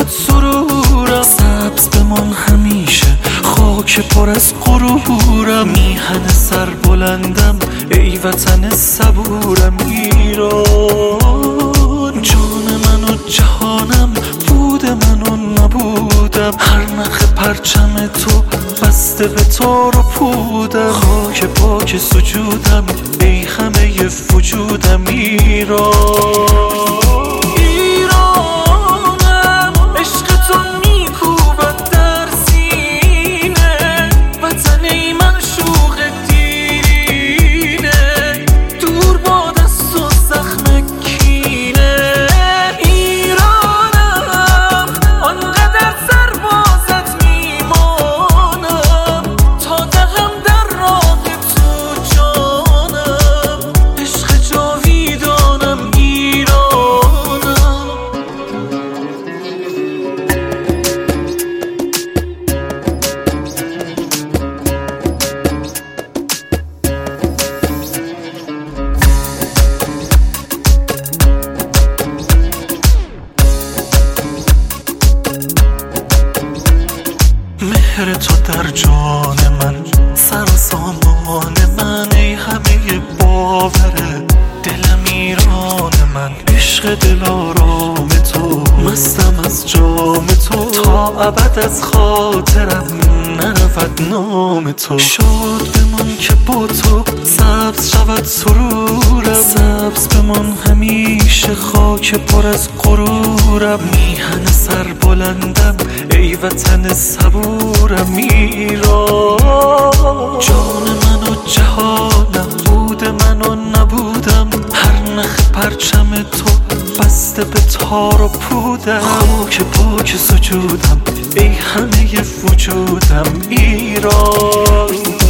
شود سرورم، سبز بمان همیشه خاک پر از غرورم. میهن سر بلندم ای وطن صبورم، ایران جان من و جهانم، بود من و نبودم. هر نخ پرچم تو بسته به تار و پودم، خاک پاک سجودم ای همه وجودم. ایران مهر تو در جان من، سر و سامان من، ای همه باوره دلم ایران من. عشق دلارام تو، مستم از جام تو، تا ابد از خاطرم نرود نام تو. شاد بمان که با تو سبز شود سرورم، سبز بمان همیشه خاک پر از غرورم. میهن سر بلندم ای وطن صبورم، ایران جان من و جهانم، بود من و نبودم. هر نخ پرچم تو بسته به تار و پودم، خاک پاک سجودم ای همه وجودم. ایران